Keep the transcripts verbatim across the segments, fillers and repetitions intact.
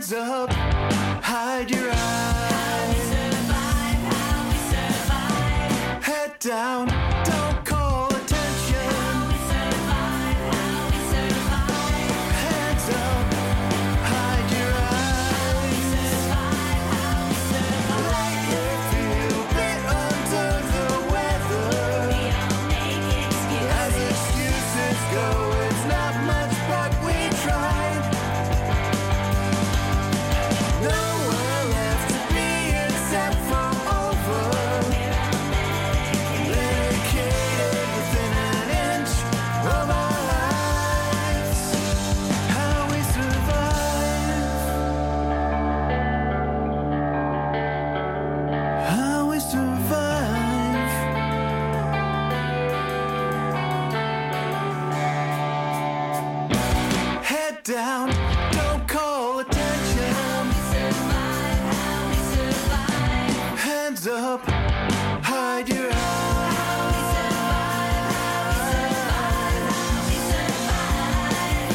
Hands up, hide your eyes. Survive, how we survive. Head down, don't call attention. How we survive, how we survive. Hands up, hide your eyes. Survive, how we survive. Lately feel a bit under the weather. We don't make As excuses. excuses go, it's not much, but we tried. Nowhere left to be except for over. Dedicated within an inch of our lives. How we survive. How we survive. Head down, don't call attention. Survive, how we survive. Hands up, hide your eyes. How we survive, how we survive,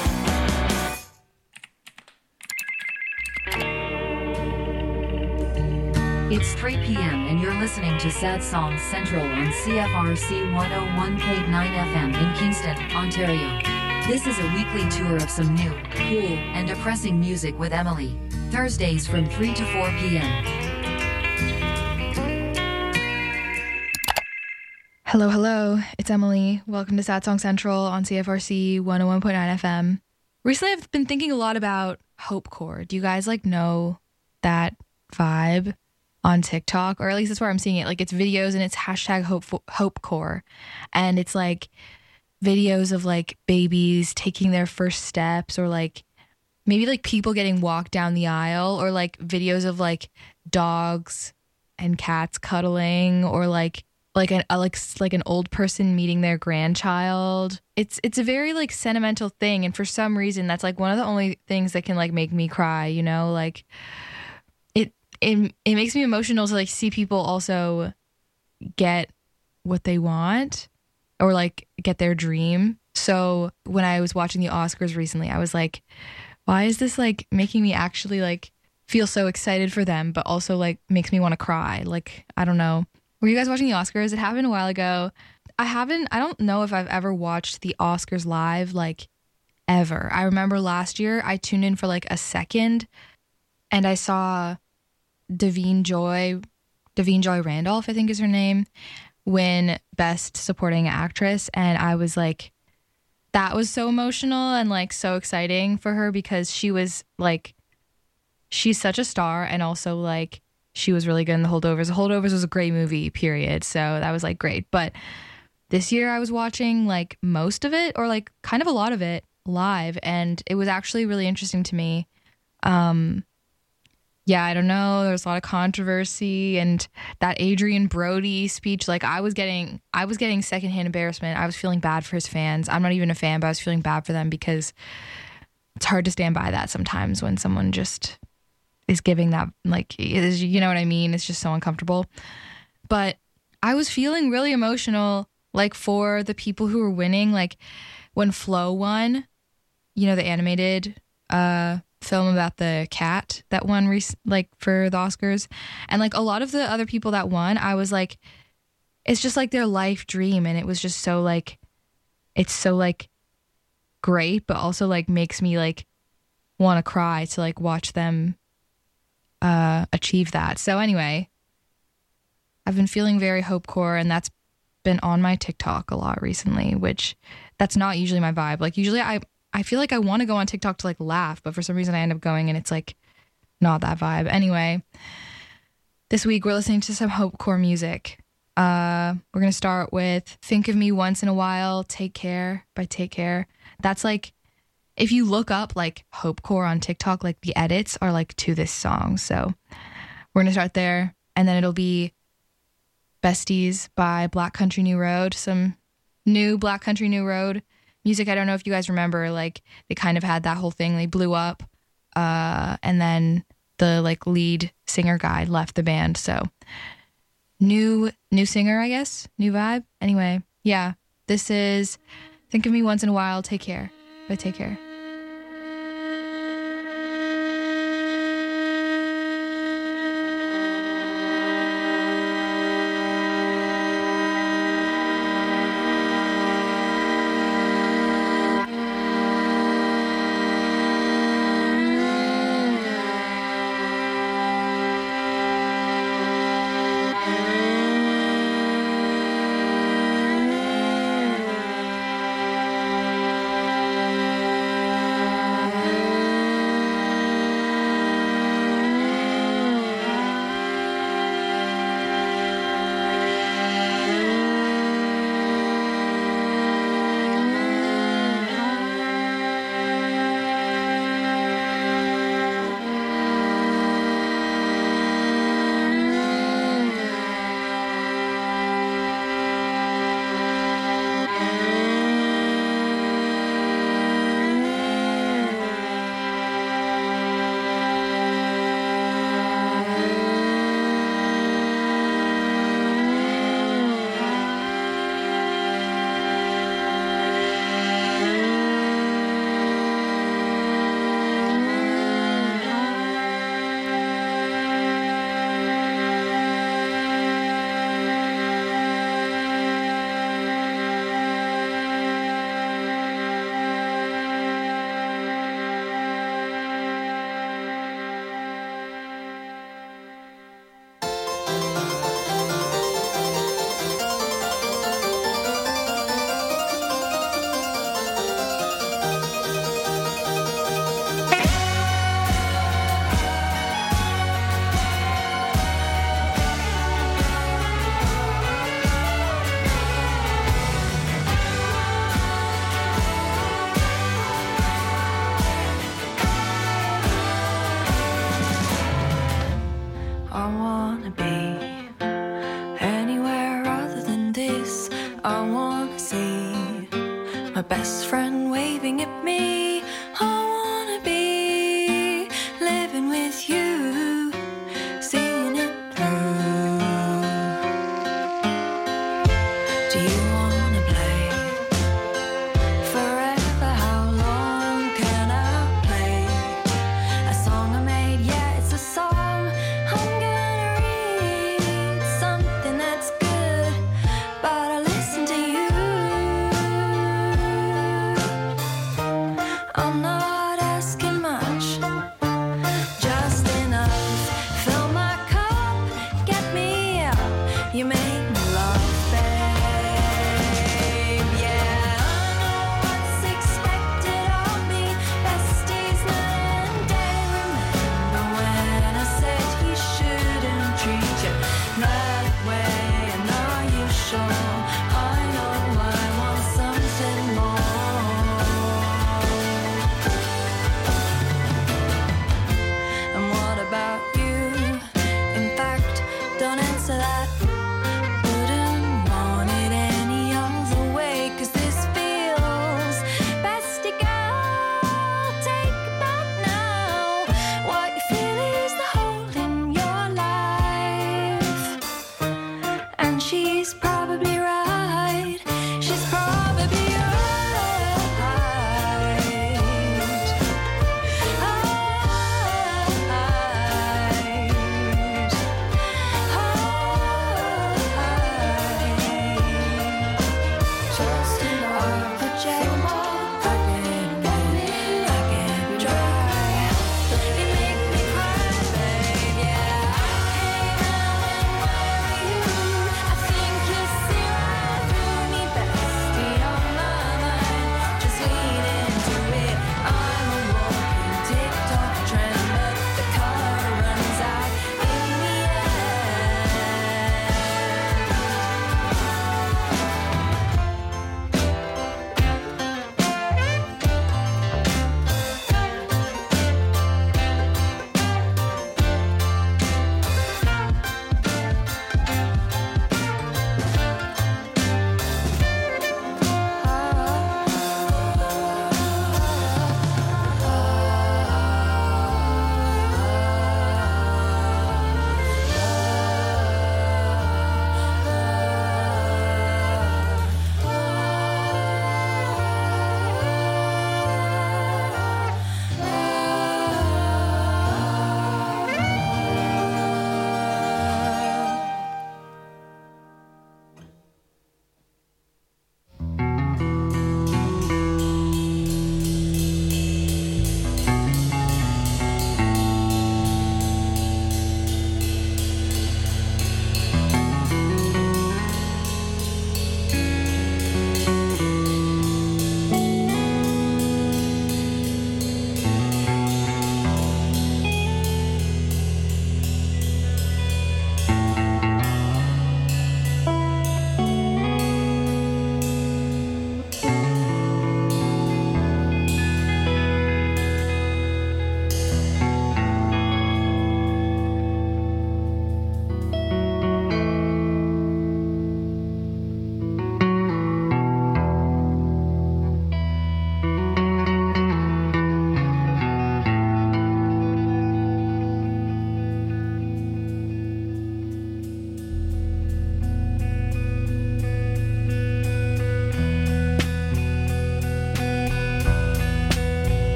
how we survive. It's three p.m. and you're listening to Sad Songs Central on C F R C one oh one point nine F M in Kingston, Ontario. This is a weekly tour of some new, cool, and depressing music with Emily. Thursdays from three to four p.m. Hello, hello. It's Emily. Welcome to Sad Song Central on C F R C one oh one point nine F M. Recently, I've been thinking a lot about Hopecore. Do you guys like know that vibe on TikTok? Or at least that's where I'm seeing it. Like it's videos and it's hashtag Hope Hopecore. And it's like videos of like babies taking their first steps, or like maybe like people getting walked down the aisle, or like videos of like dogs and cats cuddling, or like like an uh, like like an old person meeting their grandchild. It's it's a very like sentimental thing, and for some reason that's like one of the only things that can like make me cry, you know? Like it it it makes me emotional to like see people also get what they want, or like get their dream. So when I was watching the Oscars recently, I was like, why is this like making me actually like feel so excited for them, but also like makes me want to cry? Like, I don't know. Were you guys watching the Oscars? It happened a while ago. I haven't, I don't know if I've ever watched the Oscars live, like ever. I remember last year I tuned in for like a second and I saw Davine Joy, Davine Joy Randolph, I think is her name, win Best Supporting Actress. And I was like, that was so emotional and like so exciting for her, because she was like, she's such a star, and also like she was really good in The Holdovers. The Holdovers was a great movie, period. So that was like great. But this year I was watching like most of it, or like kind of a lot of it live, and it was actually really interesting to me. Um, yeah, I don't know. There was a lot of controversy, and that Adrian Brody speech, like I was getting, I was getting secondhand embarrassment. I was feeling bad for his fans. I'm not even a fan, but I was feeling bad for them, because it's hard to stand by that sometimes when someone just is giving that, like, is, you know what I mean? It's just so uncomfortable. But I was feeling really emotional, like for the people who were winning, like when Flo won, you know, the animated, uh, film about the cat that won rec- like for the Oscars, and like a lot of the other people that won, I was like, it's just like their life dream, and it was just so like, it's so like great, but also like makes me like want to cry to like watch them uh achieve that. So anyway, I've been feeling very Hopecore, and that's been on my TikTok a lot recently, which that's not usually my vibe. Like usually I I feel like I want to go on TikTok to like laugh, but for some reason I end up going and it's like not that vibe. Anyway, this week we're listening to some Hopecore music. Uh, we're going to start with Think of Me Once in a While, Take Care by Take Care. That's like, if you look up like Hopecore on TikTok, like the edits are like to this song. So we're going to start there, and then it'll be Besties by Black Country New Road, some new Black Country New Road music. I don't know if you guys remember, like they kind of had that whole thing. They blew up, uh, and then the like lead singer guy left the band. So new new singer, I guess, new vibe. Anyway, yeah, this is Think of Me Once in a While, Take Care by Take Care. me. I wanna be living with you, seeing it through. Do you wanna play forever? How long can I play a song I made? Yeah, it's a song. I'm gonna read something that's good, but I listen to you.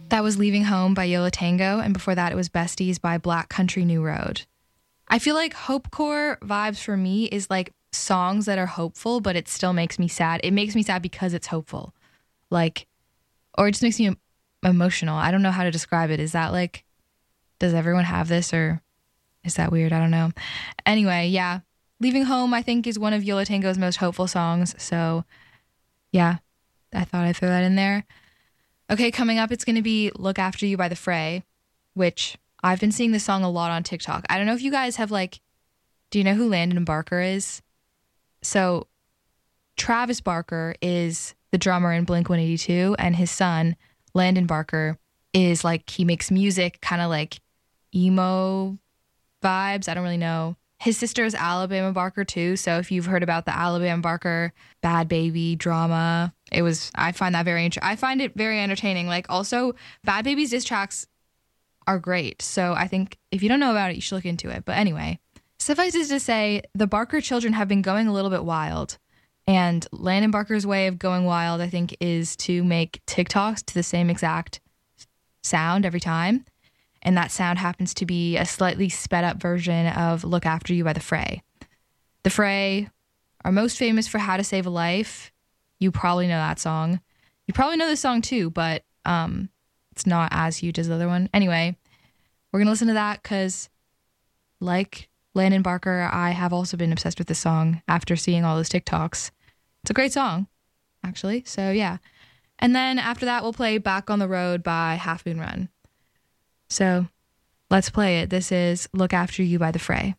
That was Leaving Home by Yo La Tengo, and before that it was Besties by Black Country New Road. I feel like hopecore vibes for me is like songs that are hopeful, but it still makes me sad. It makes me sad because it's hopeful. Like, or it just makes me em- emotional. I don't know how to describe it. Is that like, does everyone have this, or is that weird? I don't know. Anyway, yeah. Leaving Home, I think, is one of Yo La Tengo's most hopeful songs. So, yeah, I thought I'd throw that in there. Okay, coming up, it's going to be Look After You by The Fray, which I've been seeing this song a lot on TikTok. I don't know if you guys have, like, do you know who Landon Barker is? So, Travis Barker is the drummer in Blink one eighty-two, and his son, Landon Barker, is, like, he makes music, kind of like emo vibes. I don't really know. His sister is Alabama Barker too, so if you've heard about the Alabama Barker Bad Baby drama, it was, I find that very, I find it very entertaining. Like, also, Bad Baby's diss tracks are great, so I think if you don't know about it, you should look into it. But anyway, suffice it to say, the Barker children have been going a little bit wild, and Landon Barker's way of going wild, I think, is to make TikToks to the same exact sound every time. And that sound happens to be a slightly sped up version of Look After You by The Fray. The Fray are most famous for How to Save a Life. You probably know that song. You probably know this song too, but um, it's not as huge as the other one. Anyway, we're going to listen to that because, like Landon Barker, I have also been obsessed with this song after seeing all those TikToks. It's a great song, actually. So yeah. And then after that, we'll play Back on the Road by Half Moon Run. So let's play it. This is Look After You by The Fray.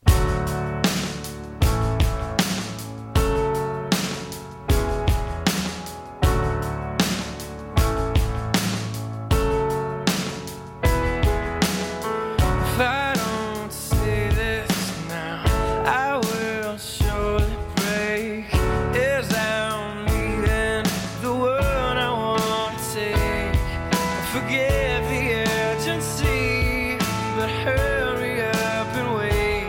If I don't say this now, I will surely break. As I'm leaving the world I want to take. Forget the urgency, but hurry up and wait.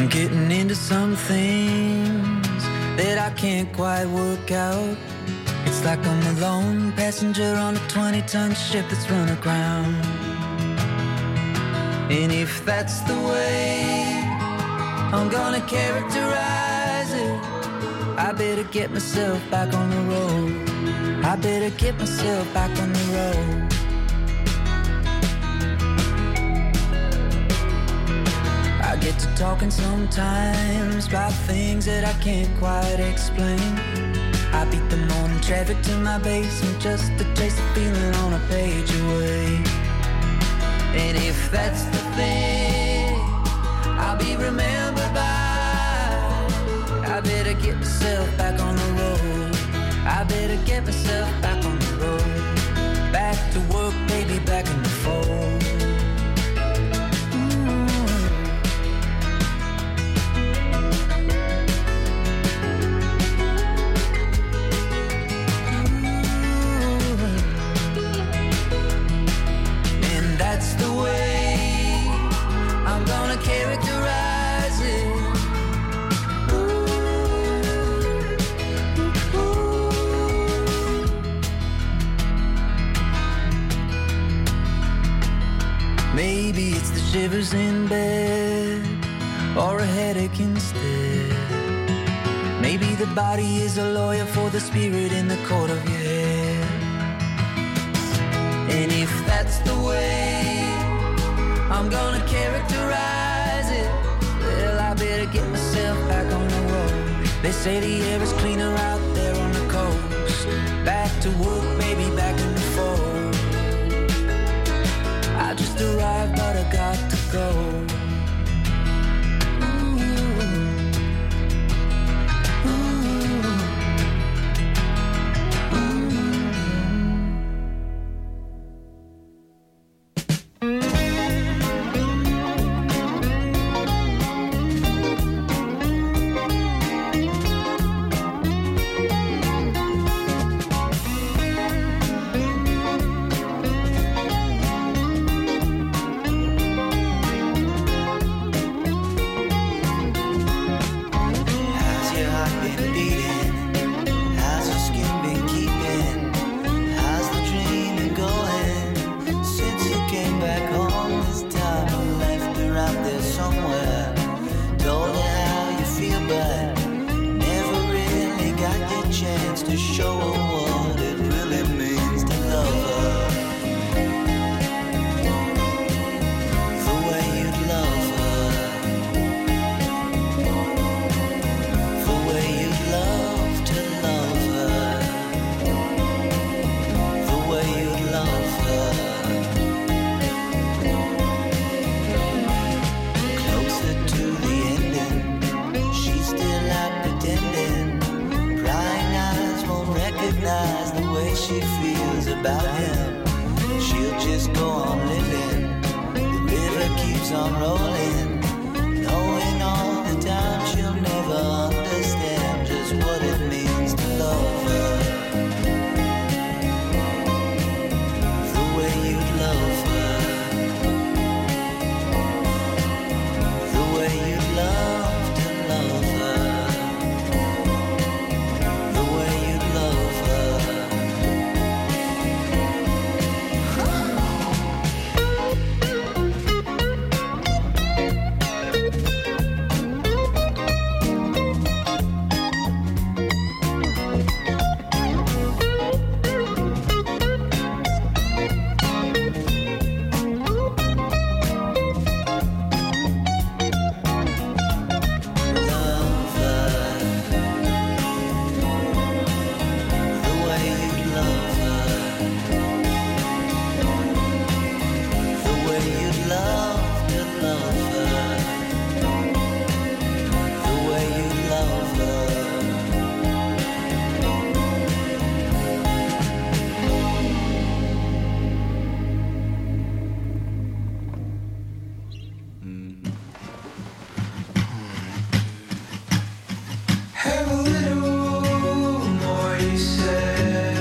I'm getting into some things that I can't quite work out. It's like I'm a lone passenger on a twenty-ton ship that's run aground. And if that's the way I'm gonna characterize it, I better get myself back on the road. I better get myself back on the road. I get to talking sometimes about things that I can't quite explain. I beat the morning traffic to my basement just to taste the feeling on a page away. And if that's the thing I'll be remembered by, I better get myself back on the road. I better get myself back on the road. Back to work, baby, back in the fold. That's the way I'm gonna characterize it. Ooh, ooh. Maybe it's the shivers in bed or a headache instead. Maybe the body is a lawyer for the spirit in the court of your head. And if that's the way I'm gonna characterize it, well, I better get myself back on the road. They say the air is cleaner out there on the coast. Back to work, baby, back in the fold. I just arrived, but I got to go.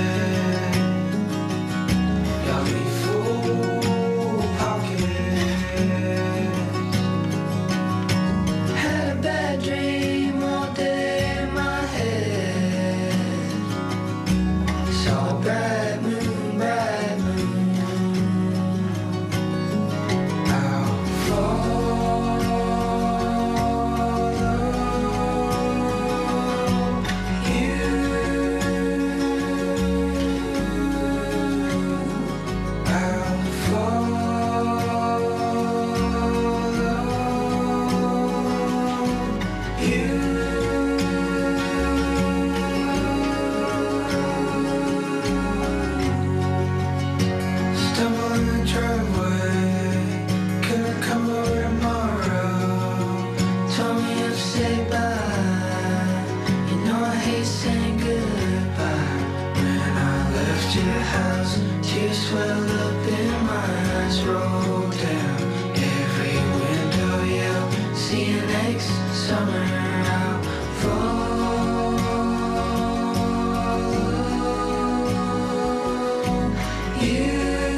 Got me full pocket. summer I'll follow you.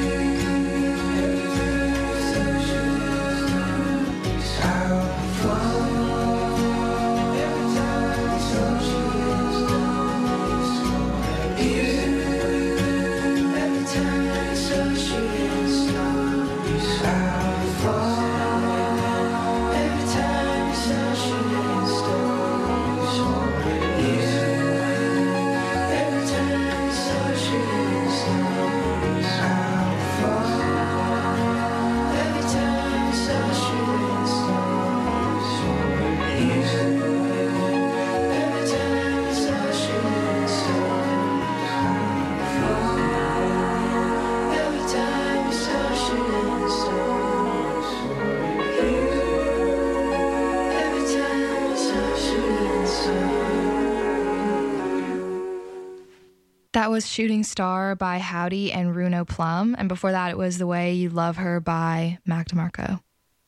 That was Shooting Star by Howdy and Runo Plum. And before that, it was The Way You Love Her by Mac DeMarco.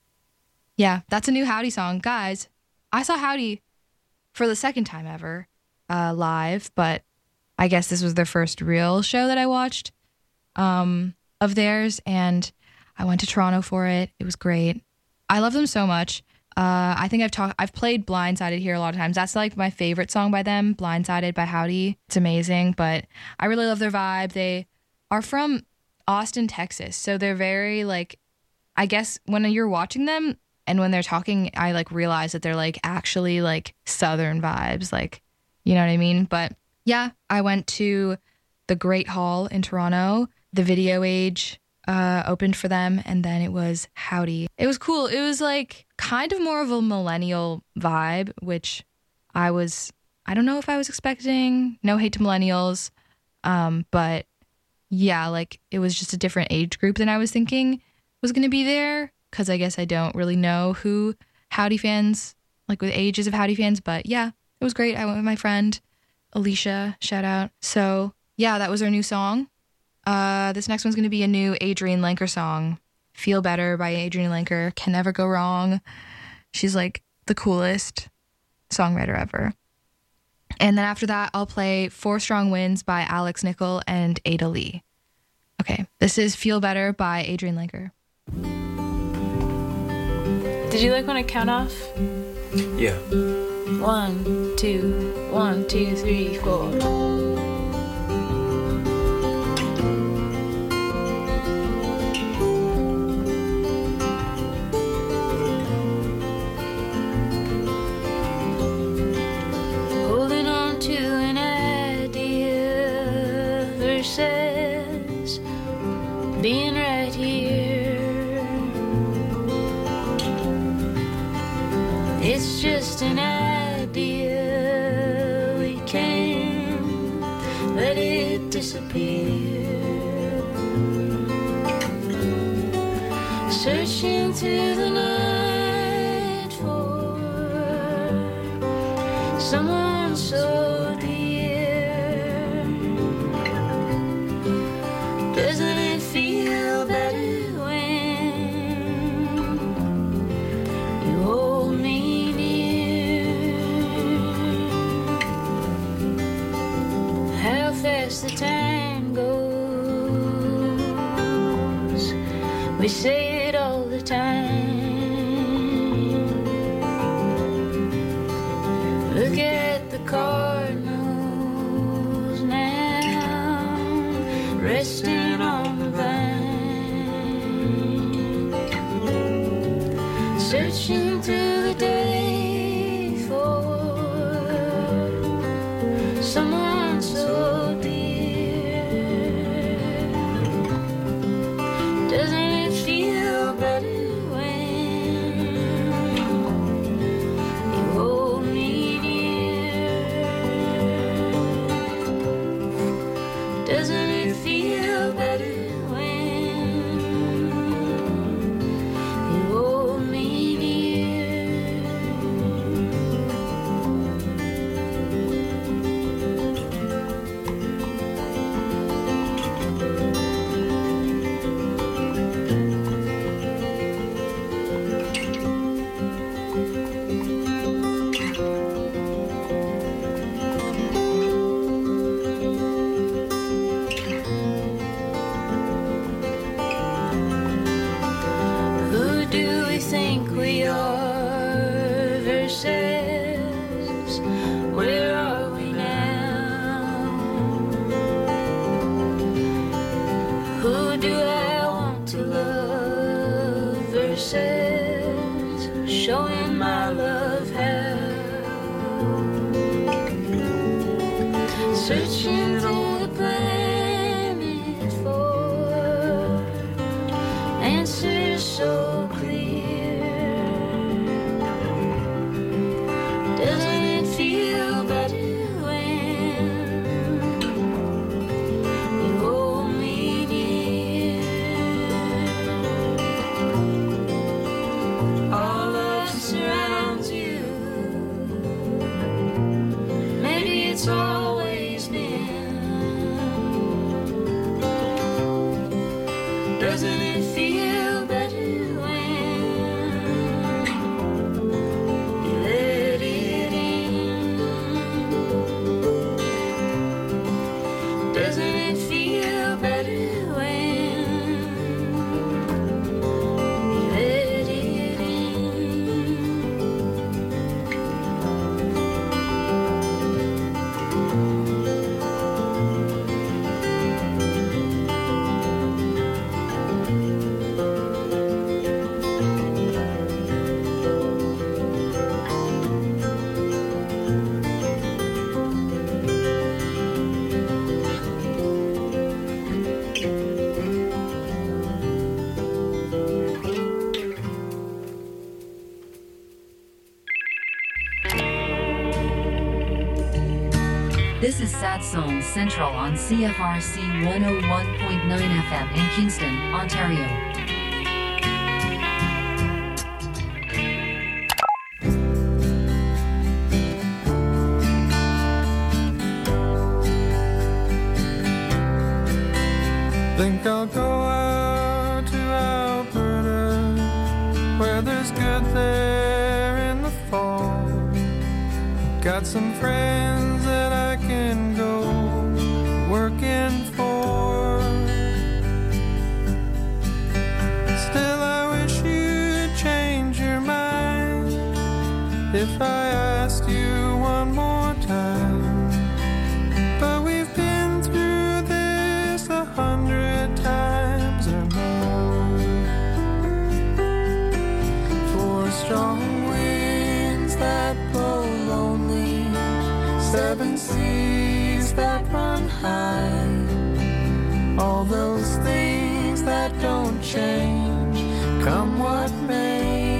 Yeah, that's a new Howdy song. Guys, I saw Howdy for the second time ever uh, live, but I guess this was their first real show that I watched um, of theirs. And I went to Toronto for it. It was great. I love them so much. Uh, I think I've talked, I've played Blindsided here a lot of times. That's like my favorite song by them, Blindsided by Howdy. It's amazing, but I really love their vibe. They are from Austin, Texas. So they're very like, I guess when you're watching them and when they're talking, I like realize that they're like actually like Southern vibes, like, you know what I mean? But yeah, I went to the Great Hall in Toronto, the Video Age uh, opened for them, and then it was Howdy. It was cool. It was like kind of more of a millennial vibe, which I was, I don't know if I was expecting. No hate to millennials. Um, but yeah, like it was just a different age group than I was thinking was going to be there. Cause I guess I don't really know who Howdy fans, like with ages of Howdy fans, but yeah, it was great. I went with my friend Alicia, shout out. So yeah, that was our new song. Uh, this next one's going to be a new Adrienne Lenker song. Feel Better by Adrienne Lenker. Can never go wrong. She's like the coolest songwriter ever. And then after that, I'll play Four Strong Winds by Alex Nickel and Ada Lee. Okay, this is Feel Better by Adrienne Lenker. Did you like when I count off? Yeah. One, two, one, two, three, four. Being right here, it's just an idea. We can't let it disappear. Searching through the night for someone so dear. Doesn't it feel better when you hold me near? How fast the time goes, we say it all the time. Look at the cardinals now, resting on the vine, searching through the day for someone so dear. Doesn't it feel better when you hold me near? Doesn't it feel better when you hold me near? your verses. Where are we now? Who do I want to love versus showing my love how? Searching through the planet for answers so clear. Doesn't it feel better when you hold me near? All love surrounds you. Maybe it's always been. Doesn't it feel better when you let it in? Doesn't it feel better when you let it in? This is Sad Songs Central on C F R C one oh one point nine F M in Kingston, Ontario. Think I'll go out to Alberta, where there's good there in the fall. Got some friends that I can go working for. Still, I wish you'd change your mind if I asked you one more time. But we've been through this a hundred times or more. For strong winds that blow lonely, seven seas that run high, all those things that don't change, come what may.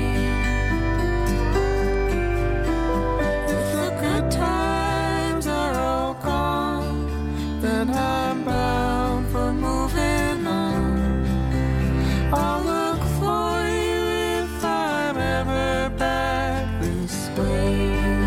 If the good times are all gone, then I'm bound for moving on. I'll look for you if I'm ever back this way.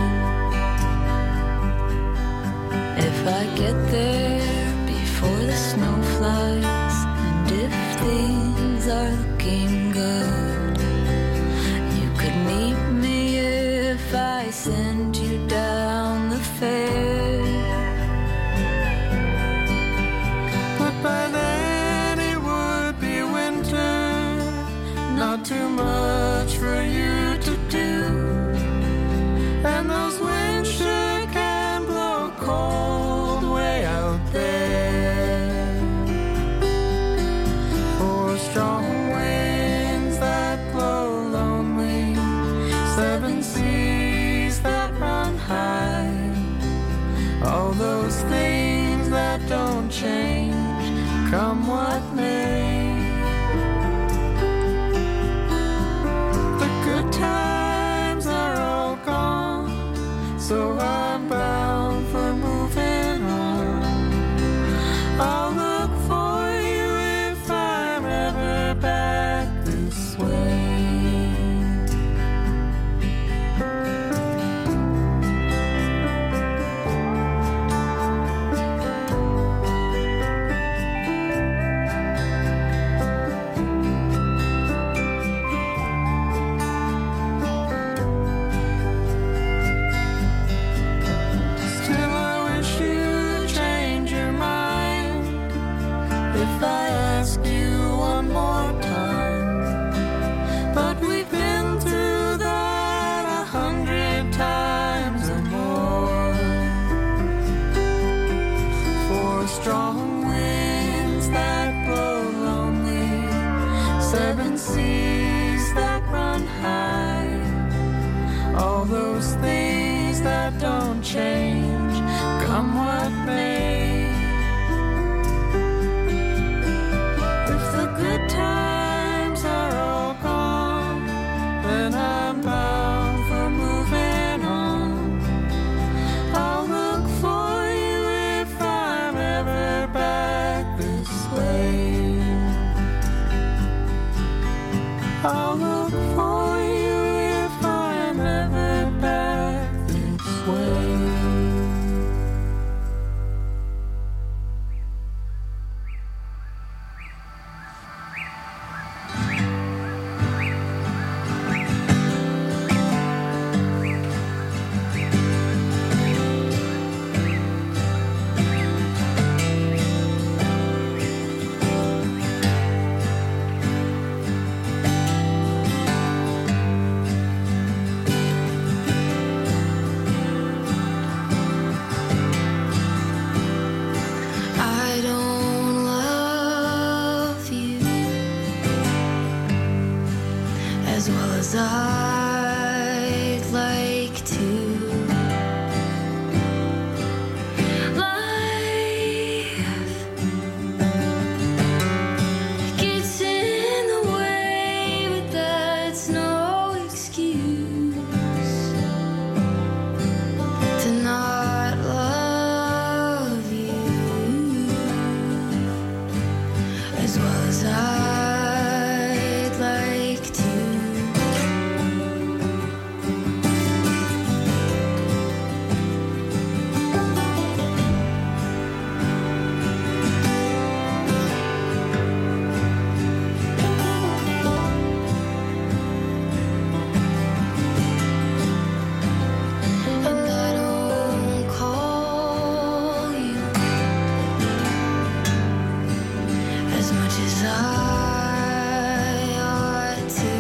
If I get there before the snow flies, and if things are looking good, you could meet me if I send you down the fair. But by then it would be winter, not too much for you to do. And those winds sure can blow cold way out there. For strong winds that blow lonely, seven seas that run high, all those things that don't change, come what may. The good times that don't change, come what may. If the good times are all gone, then I'm bound for moving on. I'll look for you if I'm ever back this way. I'll look for you if I'm ever back this way. I don't love you as well as I'd like to. Life gets in the way, but that's no excuse to not love you as well as I'd like to. And I don't call you as much as I ought to.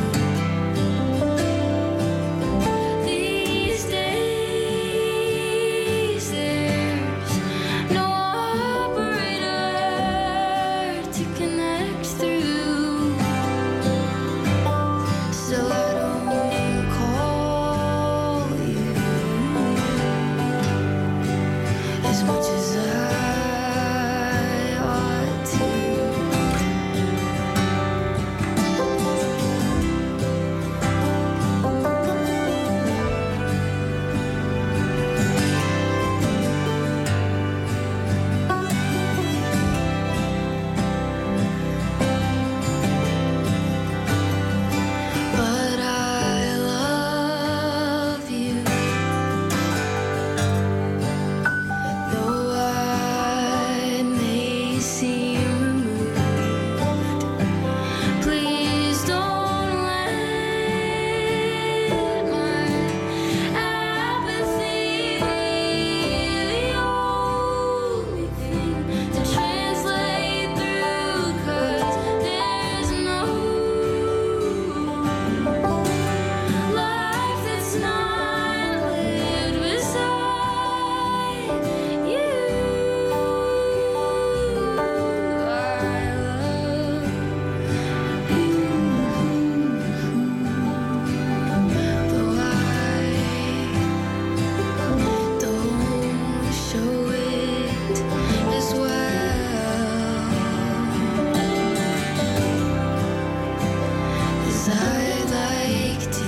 These days there's no operator to connect through, so I don't call you as much as I ought to. But I love you, though I may seem removed. Please don't let my apathy be the only thing to translate through, 'cause there's no life that's not lived beside you. I love you, though I don't show it as well as I'd like to.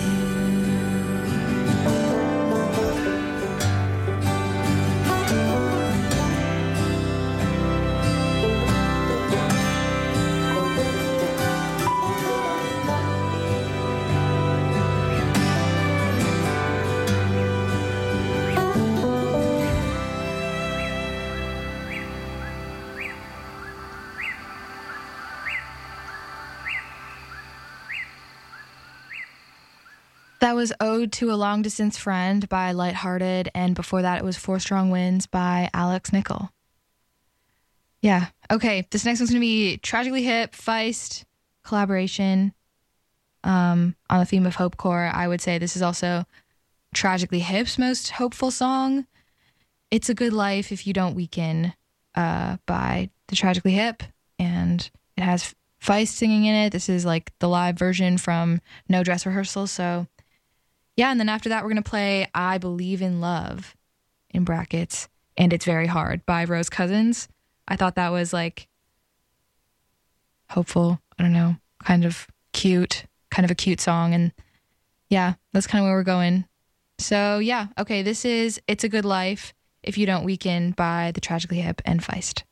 That was Ode to a Long Distance Friend by Lighthearted, and before that it was Four Strong Winds by Alex Nickel. Yeah. Okay, this next one's going to be Tragically Hip, Feist, collaboration um, on the theme of hopecore. I would say this is also Tragically Hip's most hopeful song. It's a Good Life If You Don't Weaken uh, by the Tragically Hip, and it has Feist singing in it. This is like the live version from No Dress Rehearsal, so yeah, and then after that, we're going to play I Believe in Love, in brackets, and It's Very Hard by Rose Cousins. I thought that was like hopeful, I don't know, kind of cute, kind of a cute song. And yeah, that's kind of where we're going. So yeah, okay, this is It's a Good Life, If You Don't Weaken by The Tragically Hip and Feist.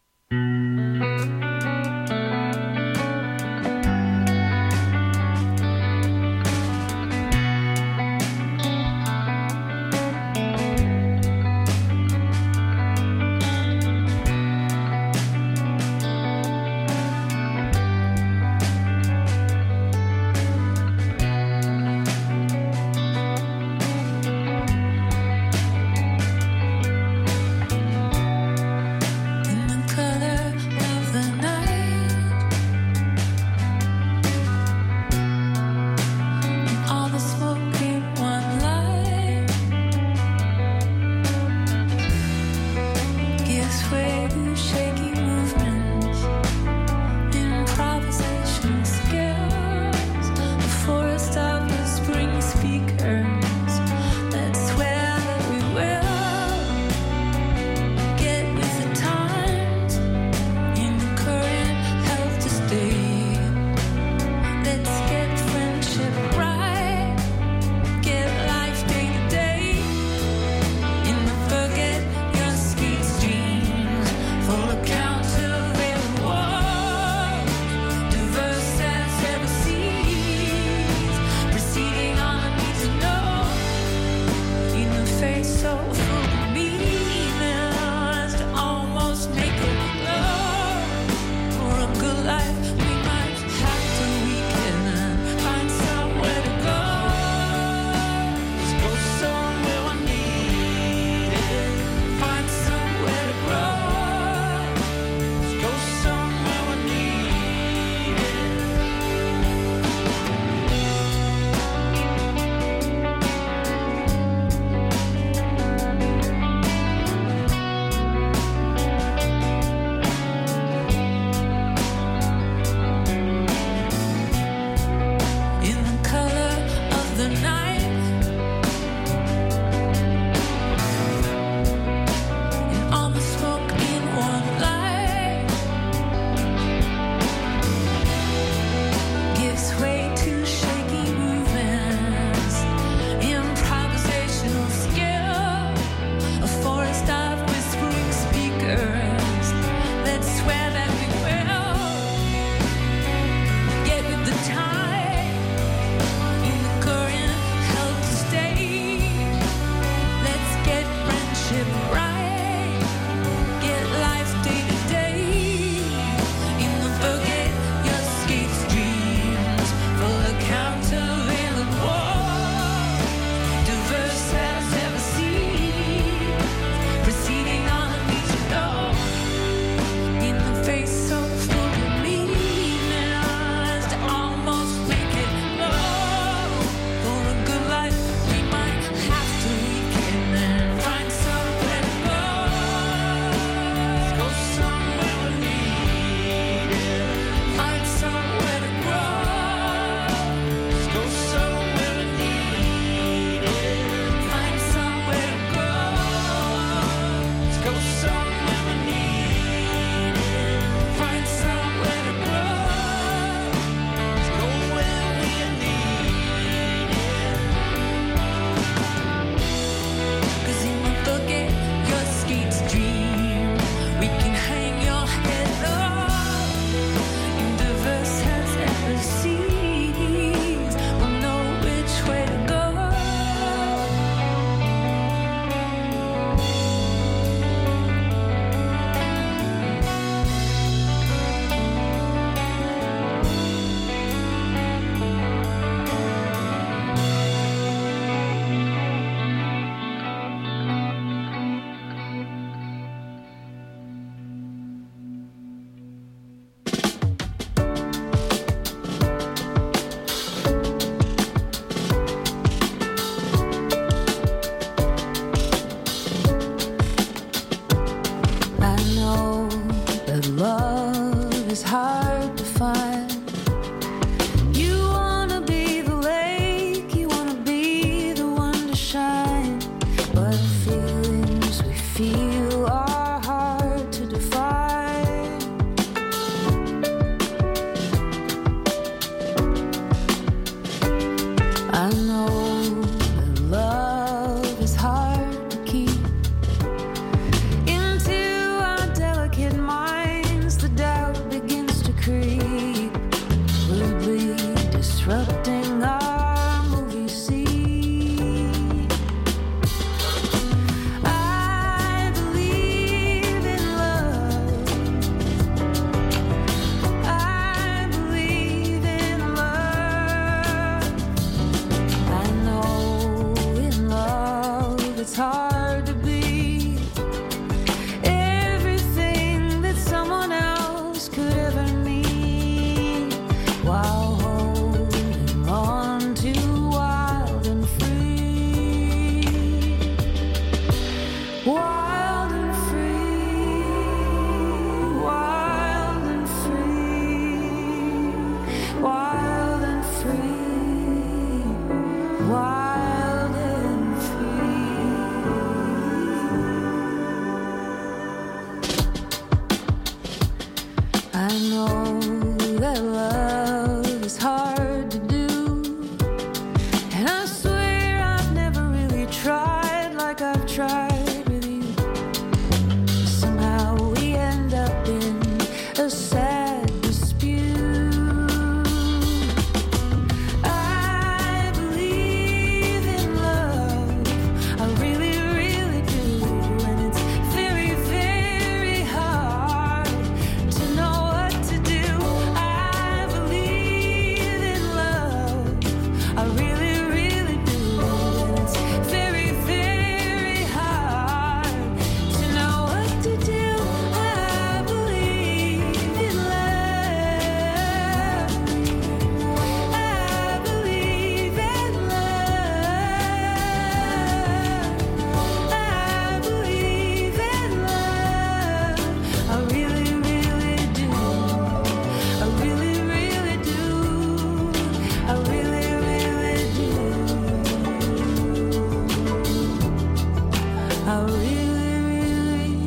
In the color of the night. I know that love is hard to keep into our delicate minds. The doubt begins to creep, rudely disrupting our movie scene. I believe in love. I believe in love. I know in love it's hard to be everything that someone else could ever need, while holding on to wild and free. Wild and free, wild and free, wild and free, wild and free. I know that love is hard to do, and I swear I've never really tried like I've tried with you. Somehow we end up in a sad dispute. I believe in love, I really, really do, and it's very, very hard to know what to do. I believe in love, I really, really do, and it's very, very hard to know what to do. I believe in love. I believe in love. I believe in love. I really, really do. I really, really do. I really, really do. I really, really do.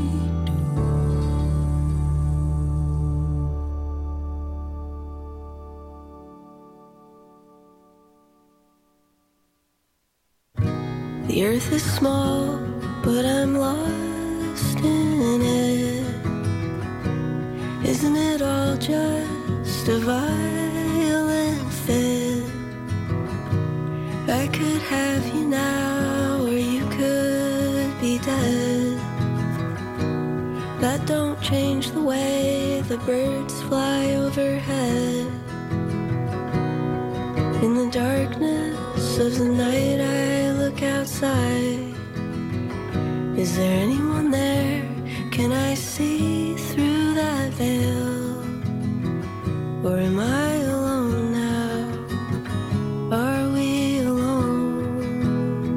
The earth is small, but I'm lost in it. Isn't it all just a violent fit? I could have you now, or you could be dead. That don't change the way the birds fly overhead. In the darkness of the night I look outside. Is there anyone there? Can I see through that veil? Or am I alone now? Are we alone?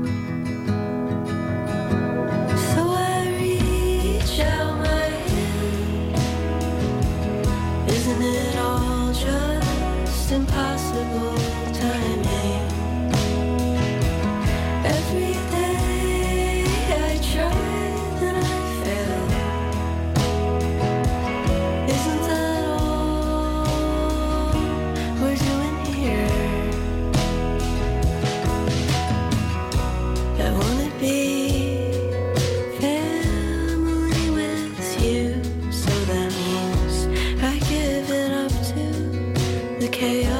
So I reach out my hand. Isn't it all just impossible timing? Every day I try, then I fail. Isn't that all we're doing here? I wanna be family with you, so that means I give it up to the chaos.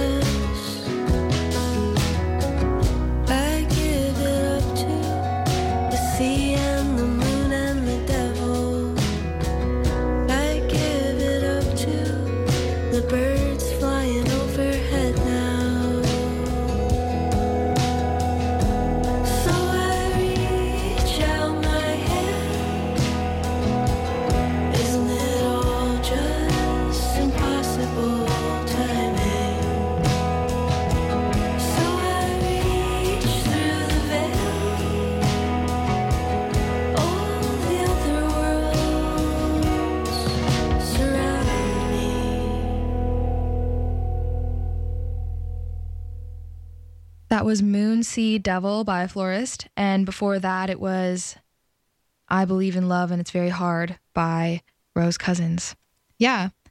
I give it up to the sea and the moon and the devil. I give it up to the birds flying overhead now. So I reach out my hand. Isn't it all just impossible timing? So I reach through the veil. All the other worlds surround me. That was Moon, Sea, Devil by Florist. And before that, it was I Believe in Love and It's Very Hard by Rose Cousins. Yeah.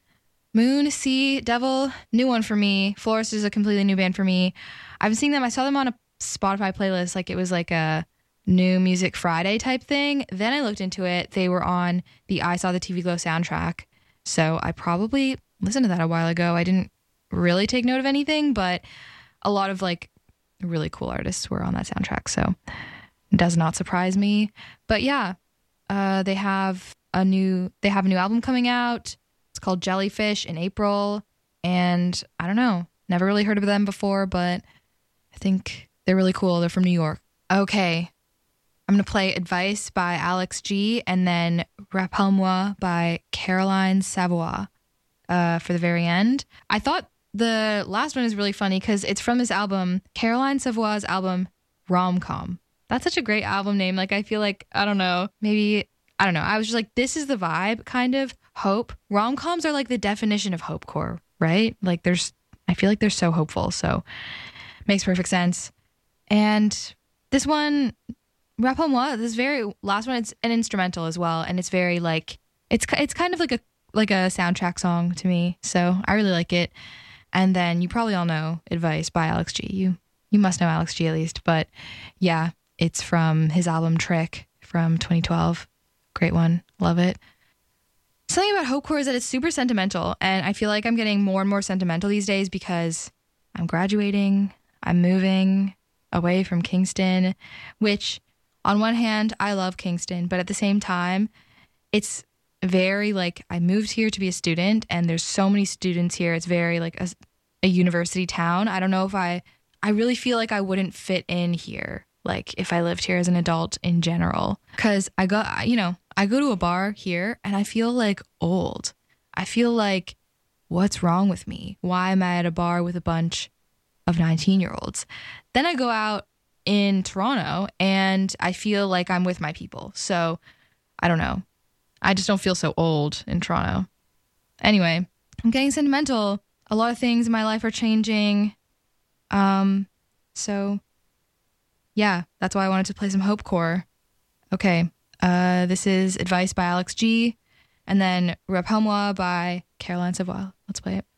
Moon, Sea, Devil, new one for me. Florist is a completely new band for me. I've been seeing them. I saw them on a Spotify playlist. Like it was like a new Music Friday type thing. Then I looked into it. They were on the I Saw the T V Glow soundtrack. So I probably listened to that a while ago. I didn't really take note of anything, but a lot of like really cool artists were on that soundtrack. So it does not surprise me. But yeah, uh, they have a new they have a new album coming out. It's called Jellyfish in April. And I don't know, never really heard of them before, but I think they're really cool. They're from New York. Okay. I'm going to play Advice by Alex G and then Rappelle-moi by Caroline Savoie uh, for the very end. I thought the last one is really funny because it's from this album, Caroline Savoie's album, Rom-Com. That's such a great album name. Like, I feel like, I don't know, maybe, I don't know. I was just like, this is the vibe, kind of, hope. Rom-coms are like the definition of hopecore, right? Like, there's, I feel like they're so hopeful, so makes perfect sense. And this one, Rappelle-moi, this very last one, it's an instrumental as well, and it's very like it's it's kind of like a like a soundtrack song to me, so I really like it. And then you probably all know Advice by Alex G. You you must know Alex G at least, but yeah, it's from his album Trick from twenty twelve. Great one, love it. Something about hopecore is that it's super sentimental, and I feel like I'm getting more and more sentimental these days because I'm graduating, I'm moving away from Kingston, which on one hand, I love Kingston, but at the same time, it's very like I moved here to be a student and there's so many students here. It's very like a, a university town. I don't know if I, I really feel like I wouldn't fit in here. Like if I lived here as an adult in general, because I go, you know, I go to a bar here and I feel like old. I feel like, what's wrong with me? Why am I at a bar with a bunch of nineteen year olds? Then I go out in Toronto and I feel like I'm with my people. So I don't know. I just don't feel so old in Toronto. Anyway, I'm getting sentimental. A lot of things in my life are changing. Um, so yeah, that's why I wanted to play some hopecore. Okay. Uh, this is Advice by Alex G and then Rappelle-moi by Caroline Savoie. Let's play it.